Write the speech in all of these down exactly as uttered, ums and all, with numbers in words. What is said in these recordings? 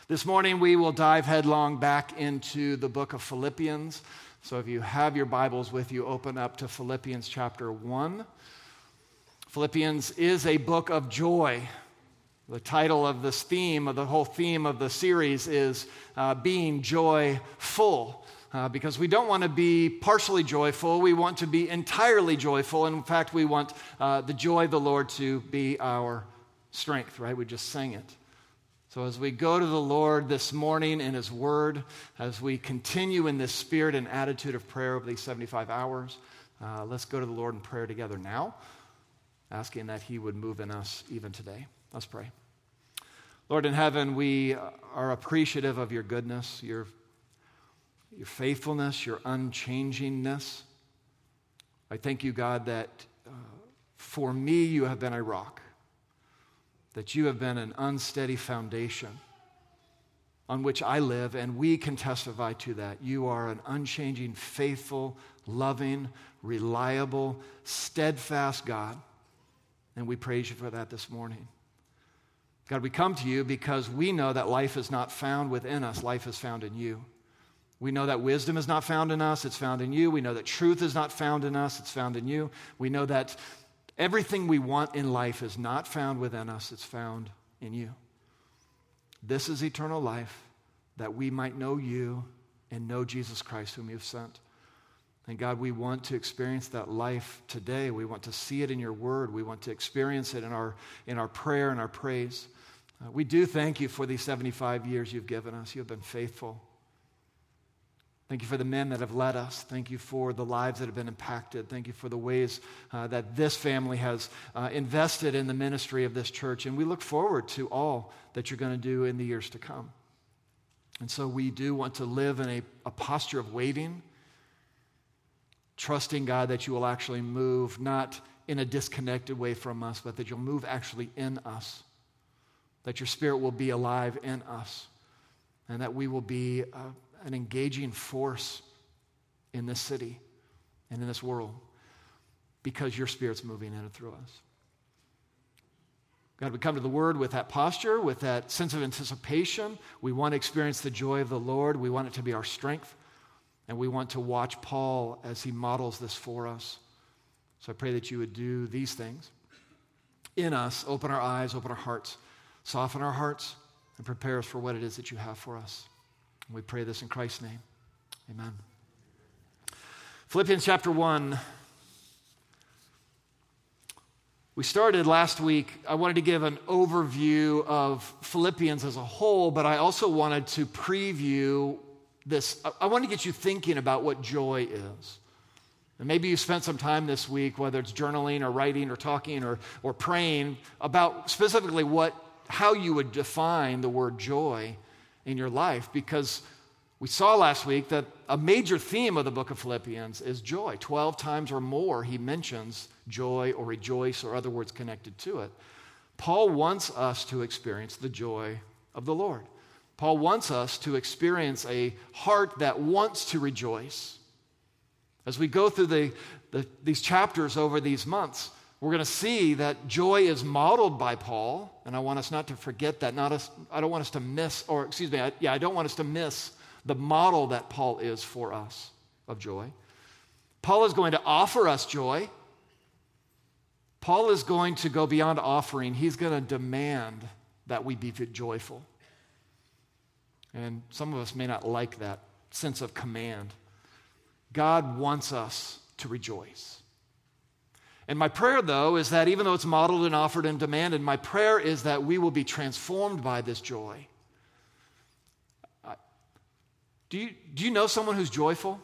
This morning we will dive headlong back into the book of Philippians. So if you have your Bibles with you, open up to Philippians chapter one. Philippians is a book of joy. The title of this theme, of the whole theme of the series is uh, being joyful. Uh, because we don't want to be partially joyful, we want to be entirely joyful. And in fact, we want uh, the joy of the Lord to be our strength, right? We just sang it. So as we go to the Lord this morning in His Word, as we continue in this spirit and attitude of prayer over these seventy-five hours, uh, let's go to the Lord in prayer together now, asking that He would move in us even today. Let's pray. Lord in heaven, we are appreciative of your goodness, your, your faithfulness, your unchangingness. I thank you, God, that uh, for me you have been a rock, that you have been an unsteady foundation on which I live, and we can testify to that. You are an unchanging, faithful, loving, reliable, steadfast God, and we praise you for that this morning. God, we come to you because we know that life is not found within us. Life is found in you. We know that wisdom is not found in us. It's found in you. We know that truth is not found in us. It's found in you. We know that everything we want in life is not found within us. It's found in you. This is eternal life, that we might know you and know Jesus Christ, whom you've sent. And God, we want to experience that life today. We want to see it in your word. We want to experience it in our, in our prayer and our praise. Uh, we do thank you for these seventy-five years you've given us. You have been faithful. Thank you for the men that have led us. Thank you for the lives that have been impacted. Thank you for the ways uh, that this family has uh, invested in the ministry of this church. And we look forward to all that you're going to do in the years to come. And so we do want to live in a, a posture of waiting, trusting, God, that you will actually move, not in a disconnected way from us, but that you'll move actually in us, that your Spirit will be alive in us, and that we will be uh, an engaging force in this city and in this world because your Spirit's moving in and through us. God, we come to the Word with that posture, with that sense of anticipation. We want to experience the joy of the Lord. We want it to be our strength. And we want to watch Paul as he models this for us. So I pray that you would do these things in us, open our eyes, open our hearts, soften our hearts, and prepare us for what it is that you have for us. We pray this in Christ's name. Amen. Philippians chapter one. We started last week. I wanted to give an overview of Philippians as a whole, but I also wanted to preview this. I wanted to get you thinking about what joy is. And maybe you spent some time this week, whether it's journaling or writing or talking or, or praying, about specifically what, how you would define the word joy in your life, because we saw last week that a major theme of the book of Philippians is joy. Twelve times or more he mentions joy or rejoice or other words connected to it. Paul wants us to experience the joy of the Lord. Paul wants us to experience a heart that wants to rejoice. As we go through the, the, these chapters over these months, we're going to see that joy is modeled by Paul, and I want us not to forget that. Not us, I don't want us to miss, or excuse me, I, yeah, I don't want us to miss the model that Paul is for us of joy. Paul is going to offer us joy. Paul is going to go beyond offering. He's going to demand that we be joyful. And some of us may not like that sense of command. God wants us to rejoice. And my prayer, though, is that even though it's modeled and offered and demanded, my prayer is that we will be transformed by this joy. Uh, do you, do you know someone who's joyful?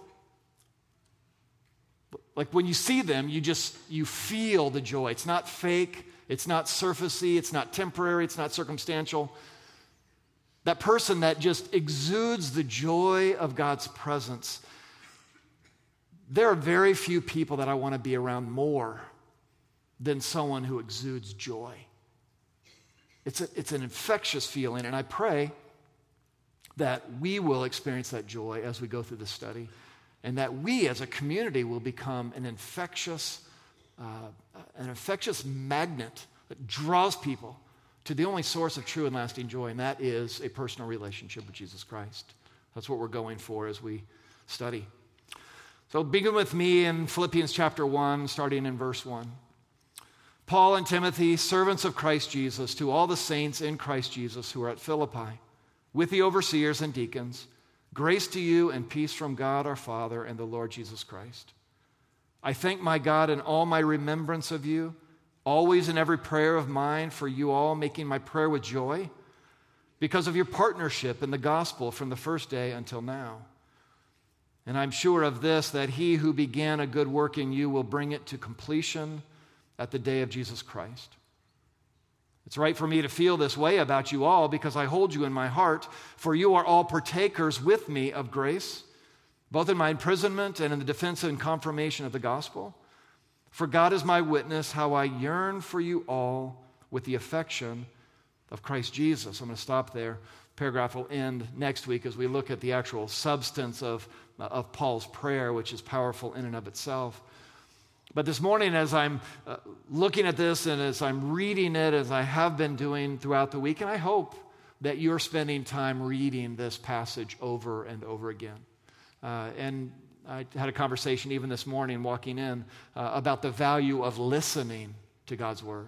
Like when you see them, you just, you feel the joy. It's not fake, it's not surfacey, it's not temporary, it's not circumstantial. That person that just exudes the joy of God's presence. There are very few people that I want to be around more than someone who exudes joy. It's, a, it's an infectious feeling, and I pray that we will experience that joy as we go through this study, and that we as a community will become an infectious, uh, an infectious magnet that draws people to the only source of true and lasting joy, and that is a personal relationship with Jesus Christ. That's what we're going for as we study. So begin with me in Philippians chapter one, starting in verse one. Paul and Timothy, servants of Christ Jesus, to all the saints in Christ Jesus who are at Philippi, with the overseers and deacons, grace to you and peace from God our Father and the Lord Jesus Christ. I thank my God in all my remembrance of you, always in every prayer of mine for you all, making my prayer with joy, because of your partnership in the gospel from the first day until now. And I'm sure of this, that he who began a good work in you will bring it to completion at the day of Jesus Christ. It's right for me to feel this way about you all because I hold you in my heart, for you are all partakers with me of grace, both in my imprisonment and in the defense and confirmation of the gospel. For God is my witness how I yearn for you all with the affection of Christ Jesus. I'm going to stop there. Paragraph will end next week as we look at the actual substance of, of Paul's prayer, which is powerful in and of itself. But this morning, as I'm uh, looking at this and as I'm reading it, as I have been doing throughout the week, and I hope that you're spending time reading this passage over and over again. Uh, and I had a conversation even this morning walking in uh, about the value of listening to God's Word.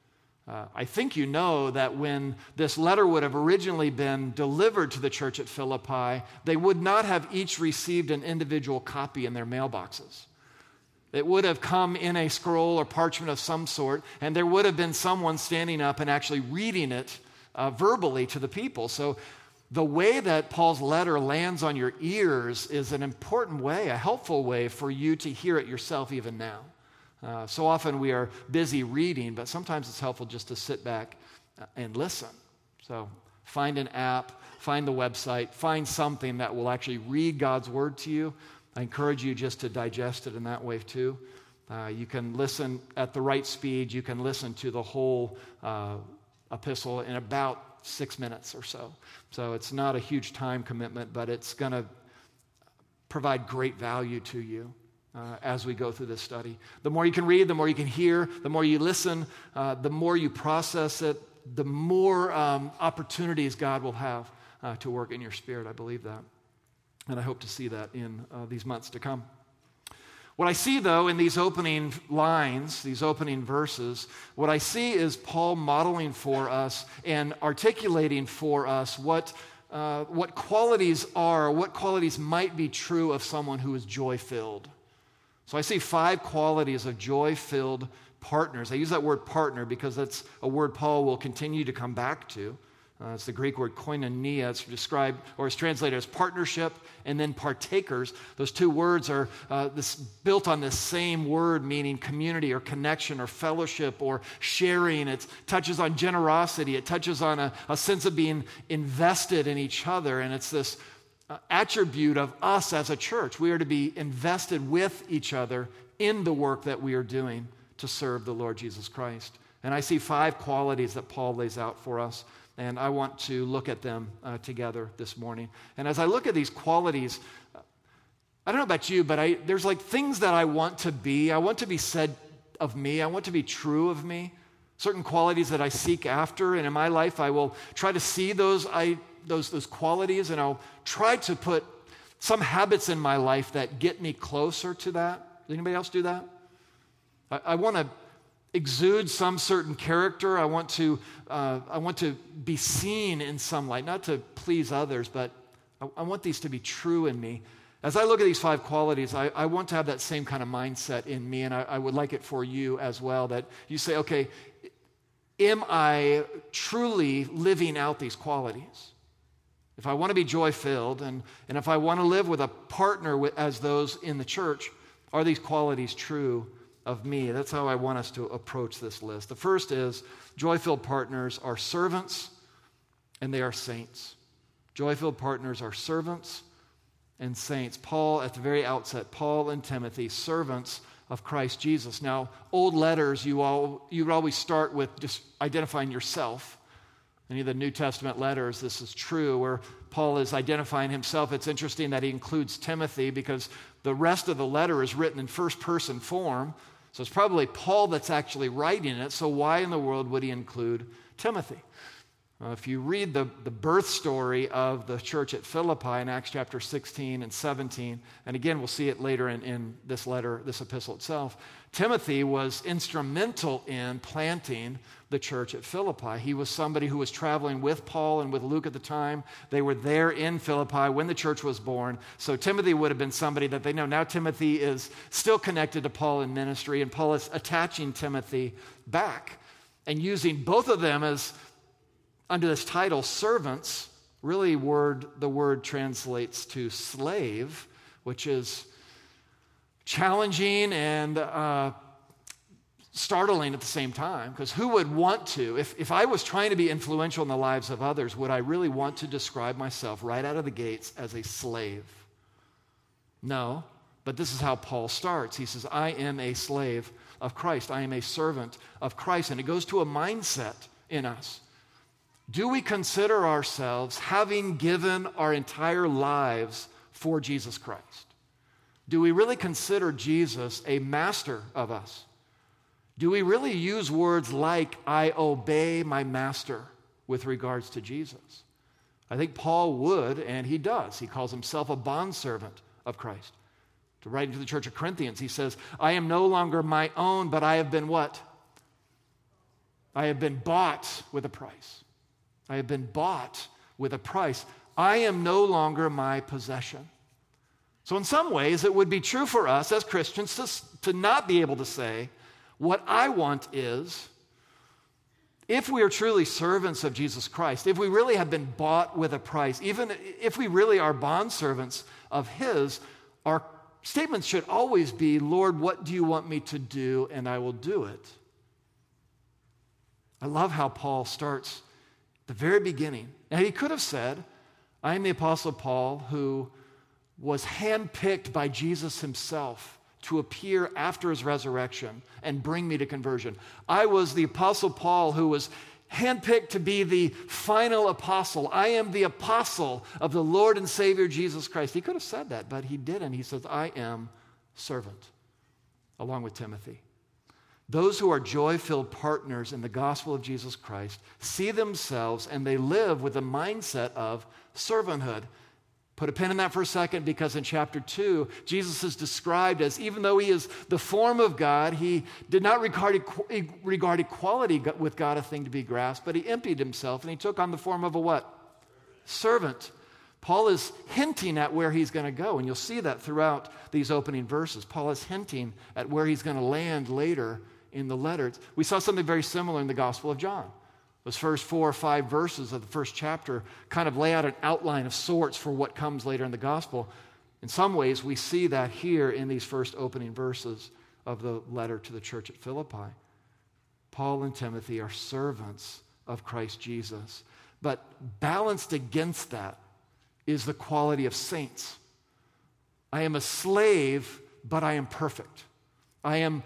Uh, I think you know that when this letter would have originally been delivered to the church at Philippi, they would not have each received an individual copy in their mailboxes. It would have come in a scroll or parchment of some sort, and there would have been someone standing up and actually reading it uh, verbally to the people. So the way that Paul's letter lands on your ears is an important way, a helpful way for you to hear it yourself even now. Uh, so often we are busy reading, but sometimes it's helpful just to sit back and listen. So find an app, find the website, find something that will actually read God's Word to you. I encourage you just to digest it in that way too. Uh, you can listen at the right speed. You can listen to the whole uh, epistle in about six minutes or so. So it's not a huge time commitment, but it's going to provide great value to you uh, as we go through this study. The more you can read, the more you can hear, the more you listen, uh, the more you process it, the more um, opportunities God will have uh, to work in your spirit. I believe that. And I hope to see that in uh, these months to come. What I see, though, in these opening lines, these opening verses, what I see is Paul modeling for us and articulating for us what, uh, what qualities are, what qualities might be true of someone who is joy-filled. So I see five qualities of joy-filled partners. I use that word partner because that's a word Paul will continue to come back to. Uh, it's the Greek word koinonia. It's described or is translated as partnership and then partakers. Those two words are uh, this, built on this same word meaning community or connection or fellowship or sharing. It touches on generosity. It touches on a, a sense of being invested in each other. And it's this uh, attribute of us as a church. We are to be invested with each other in the work that we are doing to serve the Lord Jesus Christ. And I see five qualities that Paul lays out for us. And I want to look at them uh, together this morning. And as I look at these qualities, I don't know about you, but I, there's like things that I want to be. I want to be said of me. I want to be true of me. Certain qualities that I seek after. And in my life, I will try to see those, I, those, those qualities, and I'll try to put some habits in my life that get me closer to that. Does anybody else do that? I, I want to exude some certain character. I want to uh, I want to be seen in some light, not to please others, but I, I want these to be true in me. As I look at these five qualities, I, I want to have that same kind of mindset in me, and I, I would like it for you as well, that you say, okay, am I truly living out these qualities? If I want to be joy-filled, and, and if I want to live with a partner with, as those in the church, are these qualities true of me? That's how I want us to approach this list. The first is joy-filled partners are servants and they are saints. Joy-filled partners are servants and saints. Paul, at the very outset, Paul and Timothy, servants of Christ Jesus. Now, old letters, you all you would always start with just identifying yourself. Any of the New Testament letters, this is true, where Paul is identifying himself. It's interesting that he includes Timothy because the rest of the letter is written in first-person form. So it's probably Paul that's actually writing it. So why in the world would he include Timothy. Uh, if you read the, the birth story of the church at Philippi in Acts chapter sixteen and seventeen, and again, we'll see it later in, in this letter, this epistle itself, Timothy was instrumental in planting the church at Philippi. He was somebody who was traveling with Paul and with Luke at the time. They were there in Philippi when the church was born. So Timothy would have been somebody that they know. Now Timothy is still connected to Paul in ministry, and Paul is attaching Timothy back and using both of them as, under this title, servants. Really, word the word translates to slave, which is challenging and uh, startling at the same time, because who would want to, if, if I was trying to be influential in the lives of others, would I really want to describe myself right out of the gates as a slave? No, but this is how Paul starts. He says, I am a slave of Christ. I am a servant of Christ. And it goes to a mindset in us. Do we consider ourselves having given our entire lives for Jesus Christ? Do we really consider Jesus a master of us? Do we really use words like, I obey my master with regards to Jesus? I think Paul would, and he does. He calls himself a bondservant of Christ. To write to the church of Corinthians, he says, I am no longer my own, but I have been what? I have been bought with a price. I have been bought with a price. I am no longer my possession. So in some ways, it would be true for us as Christians to, to not be able to say, what I want is, if we are truly servants of Jesus Christ, if we really have been bought with a price, even if we really are bondservants of His, our statements should always be, Lord, what do you want me to do? And I will do it. I love how Paul starts at the very beginning. And he could have said, I am the Apostle Paul who was handpicked by Jesus himself to appear after his resurrection and bring me to conversion. I was the Apostle Paul who was handpicked to be the final apostle. I am the apostle of the Lord and Savior Jesus Christ. He could have said that, but he didn't. He says, I am servant, along with Timothy. Those who are joy-filled partners in the gospel of Jesus Christ see themselves and they live with a mindset of servanthood. Put a pin in that for a second, because in chapter two, Jesus is described as, even though he is the form of God, he did not regard, regard equality with God a thing to be grasped, but he emptied himself and he took on the form of a what? Servant. Paul is hinting at where he's going to go, and you'll see that throughout these opening verses. Paul is hinting at where he's going to land later in the letter. We saw something very similar in the Gospel of John. Those first four or five verses of the first chapter kind of lay out an outline of sorts for what comes later in the gospel. In some ways, we see that here in these first opening verses of the letter to the church at Philippi. Paul and Timothy are servants of Christ Jesus. But balanced against that is the quality of saints. I am a slave, but I am perfect. I am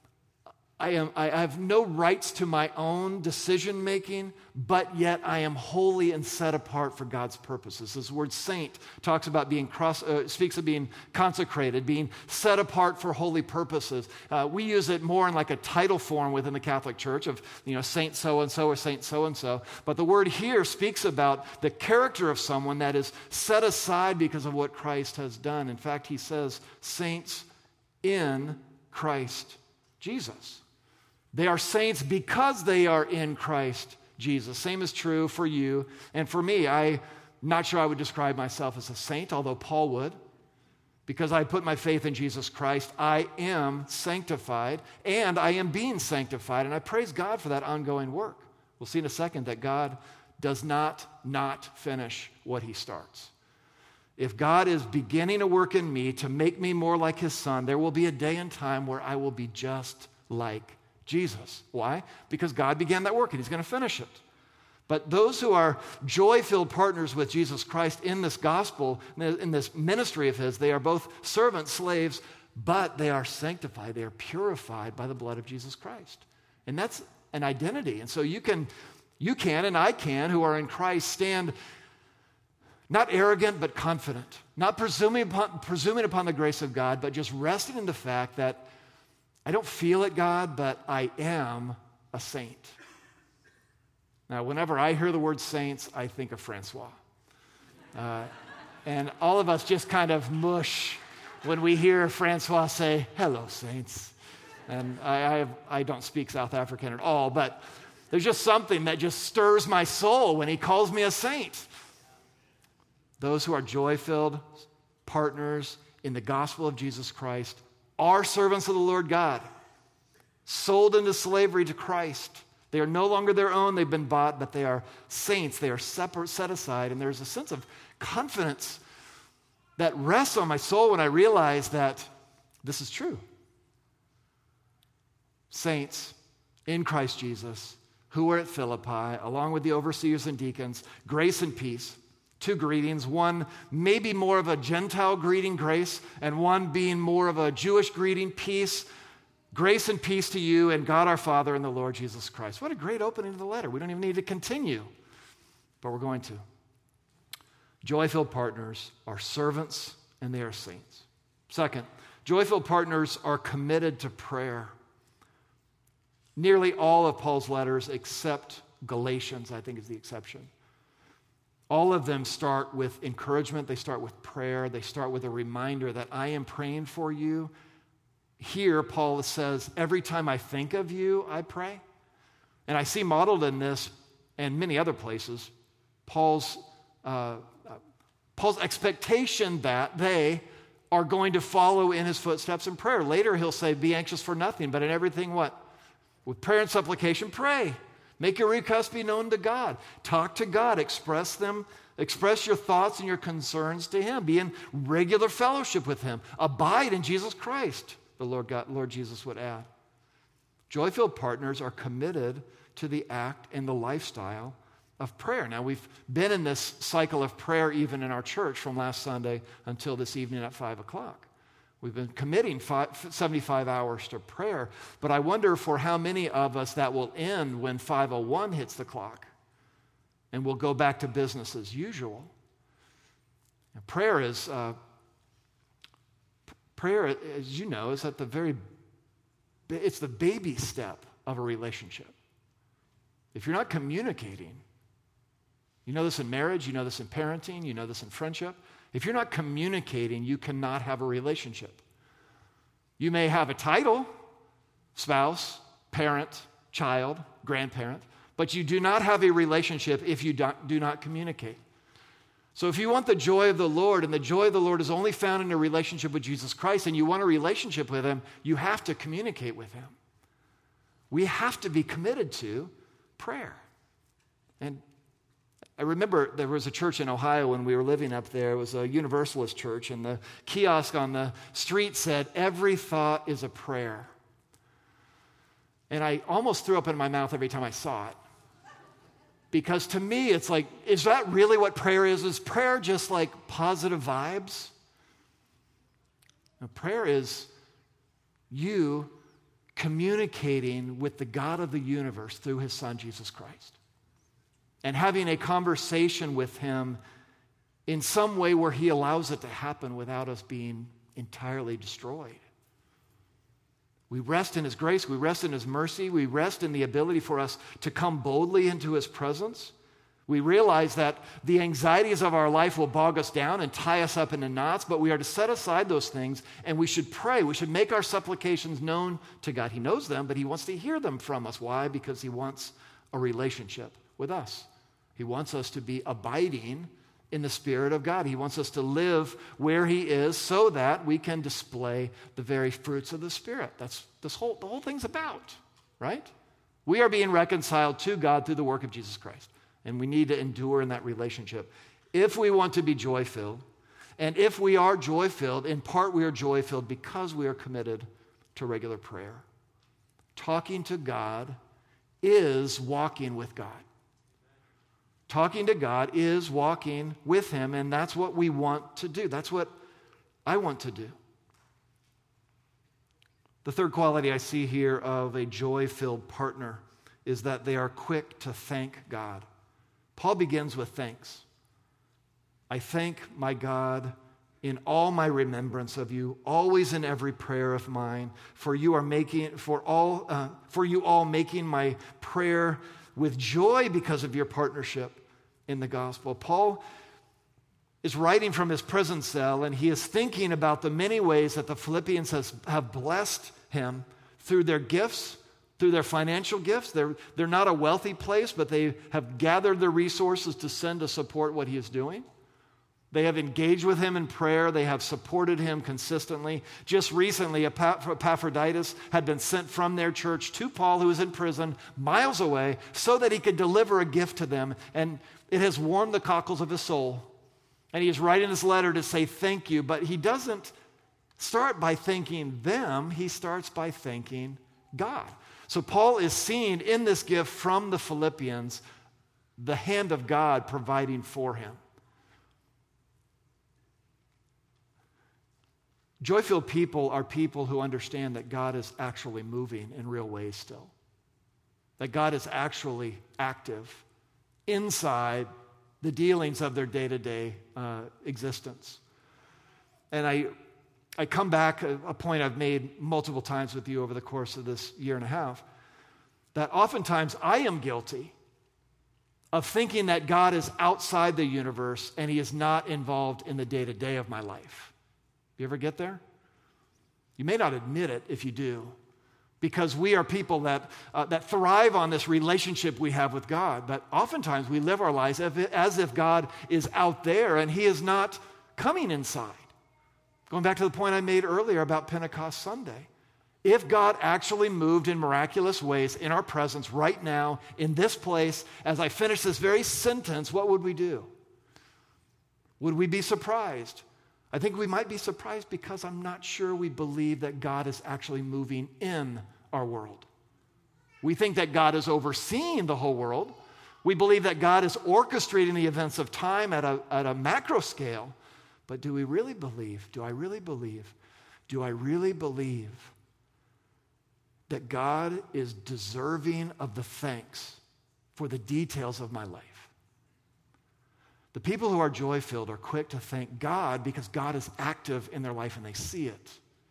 I, am, I have no rights to my own decision-making, but yet I am holy and set apart for God's purposes. This word saint talks about being cross, uh, speaks of being consecrated, being set apart for holy purposes. Uh, we use it more in like a title form within the Catholic Church of, you know, saint so-and-so or saint so-and-so. But the word here speaks about the character of someone that is set aside because of what Christ has done. In fact, he says saints in Christ Jesus. They are saints because they are in Christ Jesus. Same is true for you and for me. I'm not sure I would describe myself as a saint, although Paul would. Because I put my faith in Jesus Christ, I am sanctified, and I am being sanctified, and I praise God for that ongoing work. We'll see in a second that God does not not finish what he starts. If God is beginning a work in me to make me more like his Son, there will be a day and time where I will be just like Jesus. Why? Because God began that work and he's going to finish it. But those who are joy-filled partners with Jesus Christ in this gospel, in this ministry of his, they are both servants, slaves, but they are sanctified. They are purified by the blood of Jesus Christ. And that's an identity. And so you can, you can and I can, who are in Christ, stand not arrogant but confident, not presuming upon, presuming upon the grace of God, but just resting in the fact that I don't feel it, God, but I am a saint. Now, whenever I hear the word saints, I think of Francois. Uh, and all of us just kind of mush when we hear Francois say, "Hello, saints." And I, I, have, I don't speak South African at all, but there's just something that just stirs my soul when he calls me a saint. Those who are joy-filled partners in the gospel of Jesus Christ are servants of the Lord God, sold into slavery to Christ. They are no longer their own. They've been bought, but they are saints. They are separate, set aside, and there's a sense of confidence that rests on my soul when I realize that this is true. Saints in Christ Jesus who were at Philippi, along with the overseers and deacons, grace and peace. Two greetings, one maybe more of a Gentile greeting, grace, and one being more of a Jewish greeting, peace. Grace and peace to you and God our Father and the Lord Jesus Christ. What a great opening to the letter. We don't even need to continue, but we're going to. Joy-filled partners are servants and they are saints. Second, joy-filled partners are committed to prayer. Nearly all of Paul's letters, except Galatians, I think is the exception. All of them start with encouragement. They start with prayer. They start with a reminder that I am praying for you. Here, Paul says, every time I think of you, I pray. And I see modeled in this and many other places, Paul's, uh, Paul's expectation that they are going to follow in his footsteps in prayer. Later, he'll say, be anxious for nothing, but in everything, what? With prayer and supplication, pray. Make your requests be known to God. Talk to God. Express them. Express your thoughts and your concerns to him. Be in regular fellowship with him. Abide in Jesus Christ, the Lord God, Lord Jesus would add. Joy-filled partners are committed to the act and the lifestyle of prayer. Now, we've been in this cycle of prayer even in our church from last Sunday until this evening at five o'clock. We've been committing five, seventy-five hours to prayer, but I wonder for how many of us that will end when five oh one hits the clock and we'll go back to business as usual. Now, prayer is, uh, prayer, as you know, is at the very, it's the baby step of a relationship. If you're not communicating, you know this in marriage, you know this in parenting, you know this in friendship. If you're not communicating, you cannot have a relationship. You may have a title, spouse, parent, child, grandparent, but you do not have a relationship if you do not communicate. So if you want the joy of the Lord, and the joy of the Lord is only found in a relationship with Jesus Christ, and you want a relationship with him, you have to communicate with him. We have to be committed to prayer. And I remember there was a church in Ohio when we were living up there. It was a Universalist church, and the kiosk on the street said, every thought is a prayer. And I almost threw up in my mouth every time I saw it. Because to me, it's like, is that really what prayer is? Is prayer just like positive vibes? No, prayer is you communicating with the God of the universe through his Son, Jesus Christ. And having a conversation with him in some way where he allows it to happen without us being entirely destroyed. We rest in his grace. We rest in his mercy. We rest in the ability for us to come boldly into his presence. We realize that the anxieties of our life will bog us down and tie us up into knots, but we are to set aside those things, and we should pray. We should make our supplications known to God. He knows them, but he wants to hear them from us. Why? Because he wants a relationship with us. He wants us to be abiding in the Spirit of God. He wants us to live where he is so that we can display the very fruits of the Spirit. That's this whole, the whole thing's about, right? We are being reconciled to God through the work of Jesus Christ, and we need to endure in that relationship. If we want to be joy-filled, and if we are joy-filled, in part we are joy-filled because we are committed to regular prayer. Talking to God is walking with God. Talking to God is walking with him, and that's what we want to do. That's what I want to do. The third quality I see here of a joy-filled partner is that they are quick to thank God. Paul begins with thanks. I thank my God in all my remembrance of you, always in every prayer of mine, for you are making for all uh, for you all making my prayer with joy because of your partnership in the gospel. Paul is writing from his prison cell, and he is thinking about the many ways that the Philippians has, have blessed him through their gifts, through their financial gifts. They're, they're not a wealthy place, but they have gathered their resources to send to support what he is doing. They have engaged with him in prayer. They have supported him consistently. Just recently, Epaphroditus had been sent from their church to Paul, who was in prison miles away, so that he could deliver a gift to them. And it has warmed the cockles of his soul. And he is writing this letter to say thank you, but he doesn't start by thanking them. He starts by thanking God. So Paul is seeing in this gift from the Philippians the hand of God providing for him. Joy-filled people are people who understand that God is actually moving in real ways still. That God is actually active inside the dealings of their day-to-day uh, existence. And I, I come back, a, a point I've made multiple times with you over the course of this year and a half, that oftentimes I am guilty of thinking that God is outside the universe and he is not involved in the day-to-day of my life. You ever get there? You may not admit it if you do, because we are people that, uh, that thrive on this relationship we have with God. But oftentimes we live our lives as if God is out there and he is not coming inside. Going back to the point I made earlier about Pentecost Sunday. If God actually moved in miraculous ways in our presence right now, in this place, as I finish this very sentence, what would we do? Would we be surprised? I think we might be surprised because I'm not sure we believe that God is actually moving in our world. We think that God is overseeing the whole world. We believe that God is orchestrating the events of time at a, at a macro scale. But do we really believe, do I really believe, do I really believe that God is deserving of the thanks for the details of my life? The people who are joy-filled are quick to thank God because God is active in their life and they see it.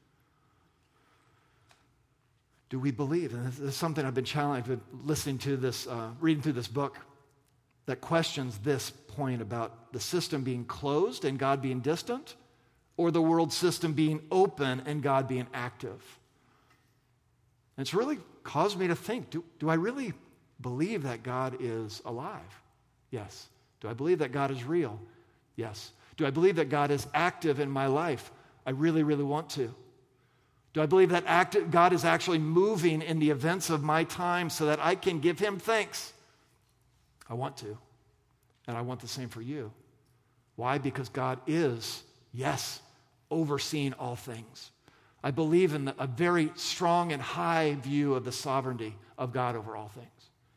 Do we believe? And this is something I've been challenged, I've been listening to this, uh, reading through this book that questions this point about the system being closed and God being distant, or the world system being open and God being active. And it's really caused me to think, do, do I really believe that God is alive? Yes. Do I believe that God is real? Yes. Do I believe that God is active in my life? I really, really want to. Do I believe that active, God is actually moving in the events of my time so that I can give him thanks? I want to. And I want the same for you. Why? Because God is, yes, overseeing all things. I believe in the, a very strong and high view of the sovereignty of God over all things.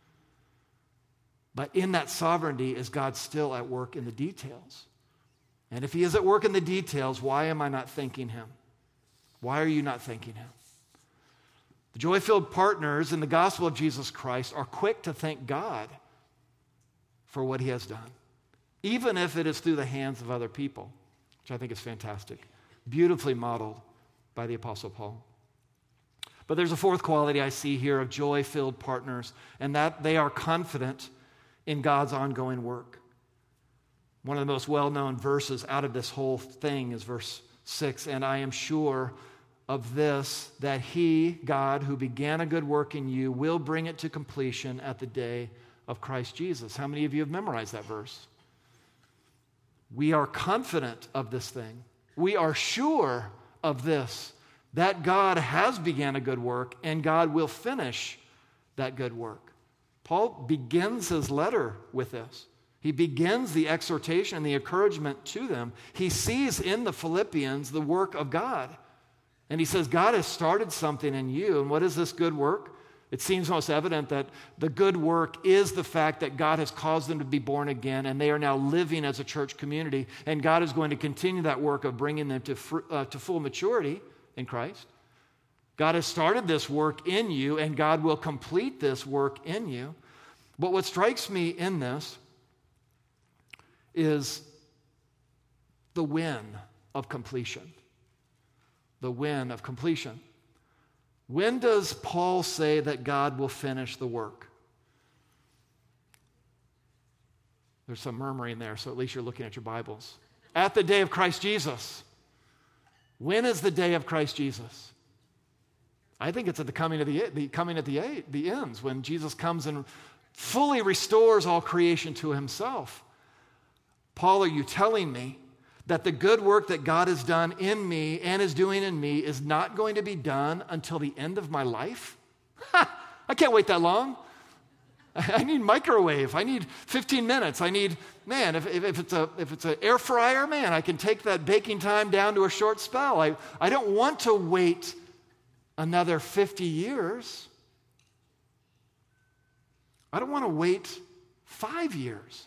But in that sovereignty, is God still at work in the details? And if he is at work in the details, why am I not thanking him? Why are you not thanking him? The joy-filled partners in the gospel of Jesus Christ are quick to thank God for what he has done, even if it is through the hands of other people, which I think is fantastic, beautifully modeled by the Apostle Paul. But there's a fourth quality I see here of joy-filled partners, and that they are confident in God's ongoing work. One of the most well-known verses out of this whole thing is verse six, and I am sure of this, that he, God, who began a good work in you, will bring it to completion at the day of Christ Jesus. How many of you have memorized that verse? We are confident of this thing. We are sure of this, that God has began a good work and God will finish that good work. Paul begins his letter with this. He begins the exhortation and the encouragement to them. He sees in the Philippians the work of God. And he says, God has started something in you. And what is this good work? It seems most evident that the good work is the fact that God has caused them to be born again, and they are now living as a church community. And God is going to continue that work of bringing them to, fr- uh, to full maturity in Christ. God has started this work in you, and God will complete this work in you. But what strikes me in this is the when of completion. The when of completion. When does Paul say that God will finish the work? There's some murmuring there, so at least you're looking at your Bibles. At the day of Christ Jesus. When is the day of Christ Jesus? I think it's at the coming of the, the coming at the, the ends, when Jesus comes and fully restores all creation to himself. Paul, are you telling me that the good work that God has done in me and is doing in me is not going to be done until the end of my life? Ha! I can't wait that long. I need microwave. I need fifteen minutes. I need, man, if, if, if it's a if it's an air fryer, man, I can take that baking time down to a short spell. I, I don't want to wait another fifty years. I don't want to wait five years.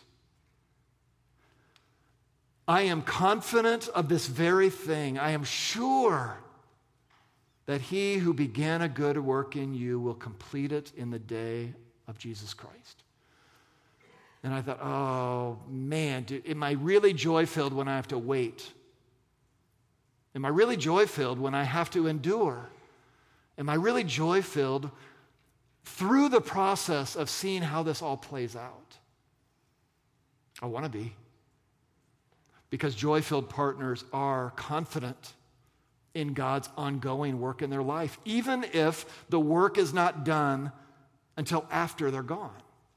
I am confident of this very thing. I am sure that he who began a good work in you will complete it in the day of Jesus Christ. And I thought, oh man, do, am I really joy-filled when I have to wait? Am I really joy-filled when I have to endure? Am I really joy-filled through the process of seeing how this all plays out? I want to be. Because joy-filled partners are confident in God's ongoing work in their life, even if the work is not done until after they're gone.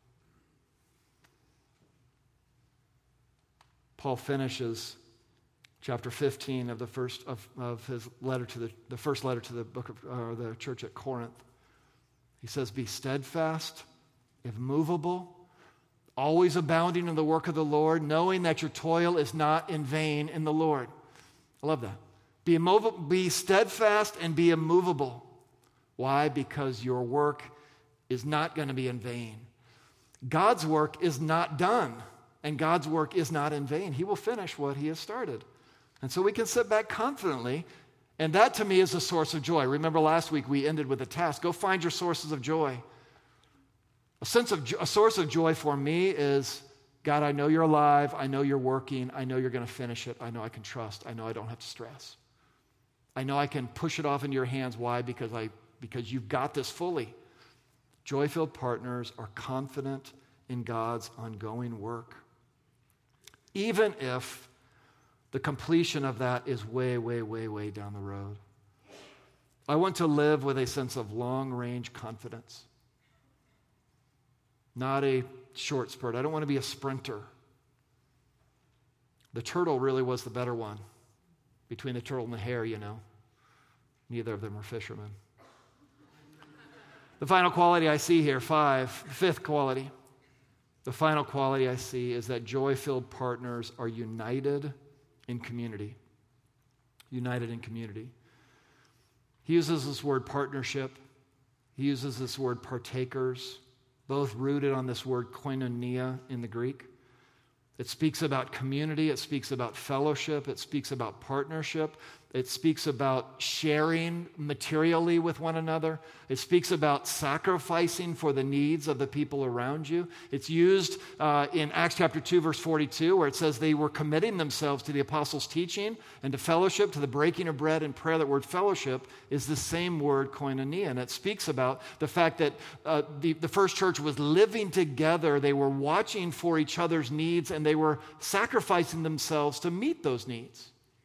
Paul finishes chapter fifteen of the first of, of his letter to the, the first letter to the book of uh, the church at Corinth. He says, "Be steadfast, immovable, always abounding in the work of the Lord, knowing that your toil is not in vain in the Lord." I love that. Be immovable, be steadfast and be immovable. Why? Because your work is not going to be in vain. God's work is not done, and God's work is not in vain. He will finish what he has started. And so we can sit back confidently, and that to me is a source of joy. Remember last week we ended with a task. Go find your sources of joy. A sense of a source of joy for me is, God, I know you're alive. I know you're working. I know you're going to finish it. I know I can trust. I know I don't have to stress. I know I can push it off into your hands. Why? Because I because you've got this fully. Joy-filled partners are confident in God's ongoing work, even if the completion of that is way, way, way, way down the road. I want to live with a sense of long-range confidence, not a short spurt. I don't want to be a sprinter. The turtle really was the better one. Between the turtle and the hare, you know. Neither of them were fishermen. The final quality I see here, five, fifth quality. The final quality I see is that joy-filled partners are united in community. United in community. He uses this word partnership. He uses this word partakers, both rooted on this word koinonia in the Greek. It speaks about community. It speaks about fellowship. It speaks about partnership. It speaks about sharing materially with one another. It speaks about sacrificing for the needs of the people around you. It's used uh, in Acts chapter two, verse forty-two, where it says they were committing themselves to the apostles' teaching and to fellowship, to the breaking of bread and prayer. That word fellowship is the same word koinonia, and it speaks about the fact that uh, the, the first church was living together. They were watching for each other's needs, and they were sacrificing themselves to meet those needs.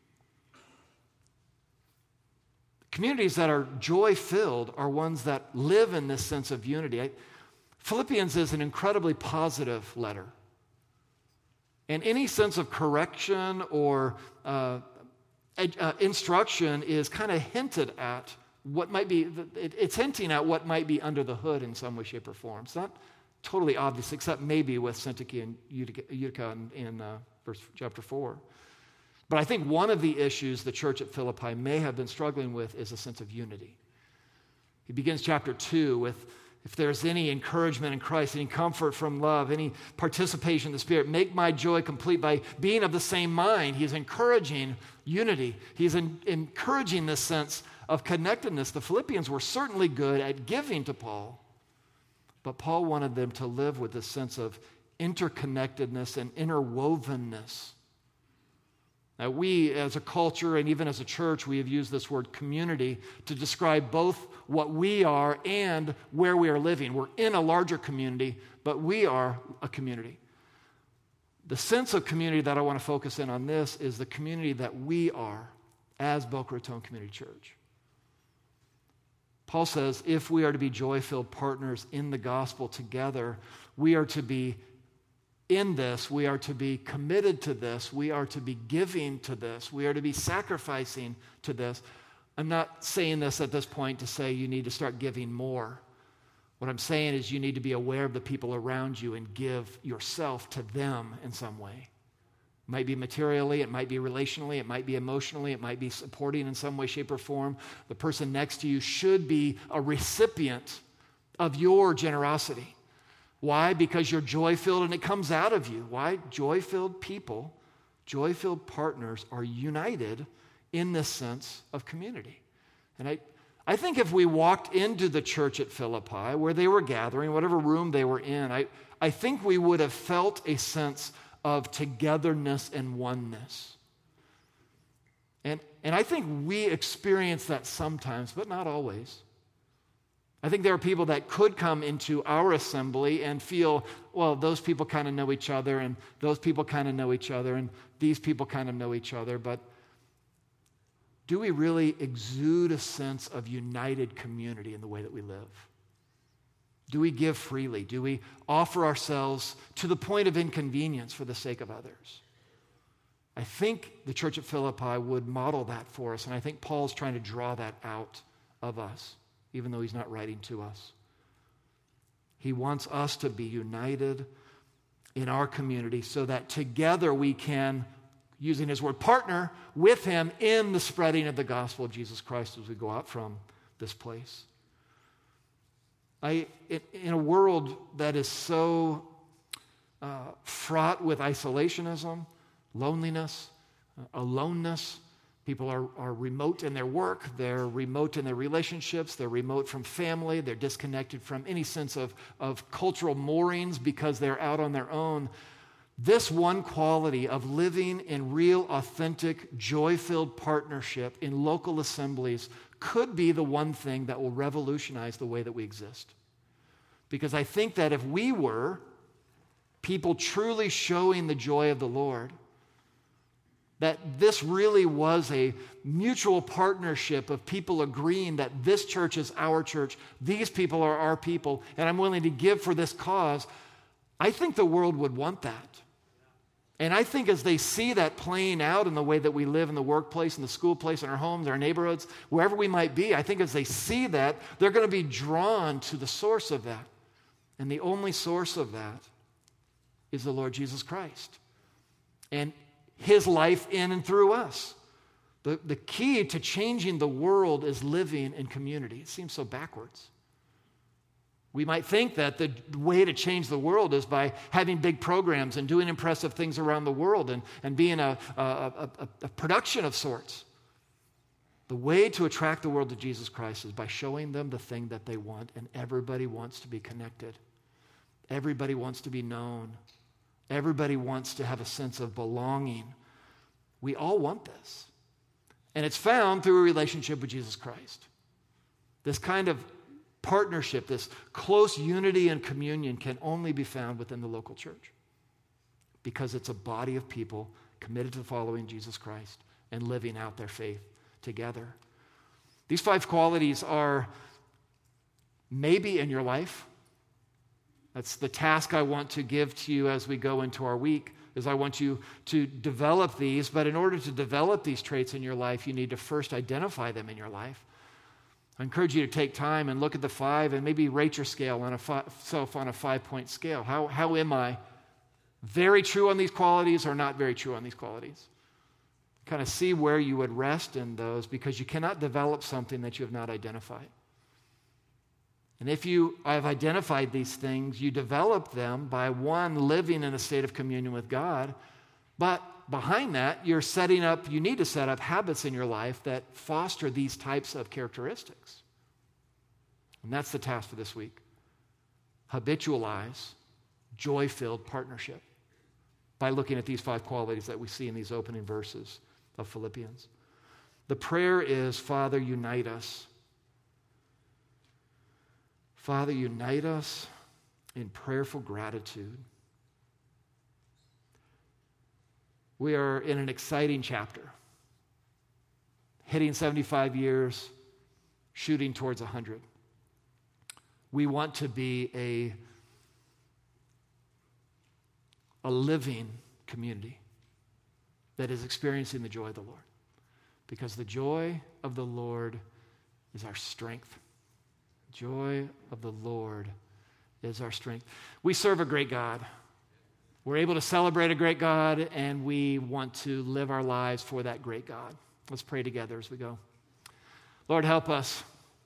Communities that are joy-filled are ones that live in this sense of unity. I, Philippians is an incredibly positive letter. And any sense of correction or uh, ed, uh, instruction is kind of hinted at what might be, it, it's hinting at what might be under the hood in some way, shape, or form. It's not totally obvious, except maybe with Syntyche and Euodia in, in uh, verse, chapter four. But I think one of the issues the church at Philippi may have been struggling with is a sense of unity. He begins chapter two with, if there's any encouragement in Christ, any comfort from love, any participation in the Spirit, make my joy complete by being of the same mind. He's encouraging unity. He's in, encouraging this sense of connectedness. The Philippians were certainly good at giving to Paul, but Paul wanted them to live with this sense of interconnectedness and interwovenness. Now, we as a culture and even as a church, we have used this word community to describe both what we are and where we are living. We're in a larger community, but we are a community. The sense of community that I want to focus in on this is the community that we are as Boca Raton Community Church. Paul says if we are to be joy-filled partners in the gospel together, we are to be in this, we are to be committed to this, we are to be giving to this, we are to be sacrificing to this. I'm not saying this at this point to say you need to start giving more. What I'm saying is you need to be aware of the people around you and give yourself to them in some way. It might be materially, it might be relationally, it might be emotionally, it might be supporting in some way, shape, or form. The person next to you should be a recipient of your generosity. Why? Because you're joy-filled and it comes out of you. Why? Joy-filled people, joy-filled partners are united in this sense of community. And I, I think if we walked into the church at Philippi, where they were gathering, whatever room they were in, I, I think we would have felt a sense of togetherness and oneness. And, and I think we experience that sometimes, but not always. I think there are people that could come into our assembly and feel, well, those people kind of know each other, and those people kind of know each other, and these people kind of know each other, but do we really exude a sense of united community in the way that we live? Do we give freely? Do we offer ourselves to the point of inconvenience for the sake of others? I think the church at Philippi would model that for us, and I think Paul's trying to draw that out of us, even though he's not writing to us. He wants us to be united in our community so that together we can, using his word, partner with him in the spreading of the gospel of Jesus Christ as we go out from this place. I, in a world that is so uh, fraught with isolationism, loneliness, uh, aloneness, people are, are remote in their work, they're remote in their relationships, they're remote from family, they're disconnected from any sense of, of cultural moorings because they're out on their own. This one quality of living in real, authentic, joy-filled partnership in local assemblies could be the one thing that will revolutionize the way that we exist. Because I think that if we were people truly showing the joy of the Lord, that this really was a mutual partnership of people agreeing that this church is our church, these people are our people, and I'm willing to give for this cause, I think the world would want that. And I think as they see that playing out in the way that we live in the workplace, in the school place, in our homes, our neighborhoods, wherever we might be, I think as they see that, they're going to be drawn to the source of that. And the only source of that is the Lord Jesus Christ and his life in and through us. The, the key to changing the world is living in community. It seems so backwards. We might think that the way to change the world is by having big programs and doing impressive things around the world and, and being a, a, a, a production of sorts. The way to attract the world to Jesus Christ is by showing them the thing that they want, and everybody wants to be connected. Everybody wants to be known. Everybody wants to have a sense of belonging. We all want this. And it's found through a relationship with Jesus Christ. This kind of partnership, this close unity and communion can only be found within the local church because it's a body of people committed to following Jesus Christ and living out their faith together. These five qualities are maybe in your life. That's the task I want to give to you as we go into our week, is I want you to develop these, but in order to develop these traits in your life, you need to first identify them in your life. I encourage you to take time and look at the five and maybe rate your scale on a fi- self on a five-point scale. How, how am I very true on these qualities or not very true on these qualities? Kind of see where you would rest in those, because you cannot develop something that you have not identified. And if you have identified these things, you develop them by, one, living in a state of communion with God, but behind that, you're setting up, you need to set up habits in your life that foster these types of characteristics. And that's the task for this week. Habitualize joy-filled partnership by looking at these five qualities that we see in these opening verses of Philippians. The prayer is, Father, unite us. Father, unite us in prayerful gratitude. We are in an exciting chapter, hitting seventy-five years, shooting towards one hundred. We want to be a, a living community that is experiencing the joy of the Lord, because the joy of the Lord is our strength. Joy of the Lord is our strength. We serve a great God. We're able to celebrate a great God, and we want to live our lives for that great God. Let's pray together as we go. Lord, help us.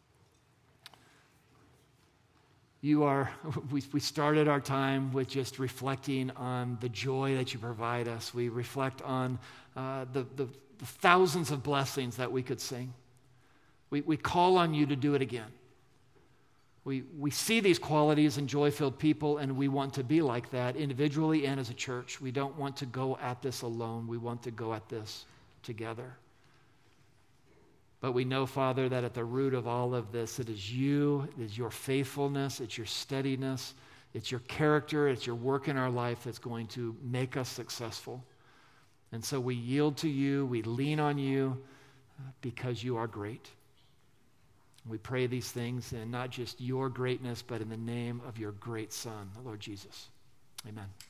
You are, we, we started our time with just reflecting on the joy that you provide us. We reflect on uh, the, the, the thousands of blessings that we could sing. We, we call on you to do it again. We, we see these qualities in joy-filled people, and we want to be like that individually and as a church. We don't want to go at this alone. We want to go at this together. But we know, Father, that at the root of all of this, it is you, it is your faithfulness, it's your steadiness, it's your character, it's your work in our life that's going to make us successful. And so we yield to you, we lean on you, because you are great. We pray these things in not just your greatness, but in the name of your great Son, the Lord Jesus. Amen.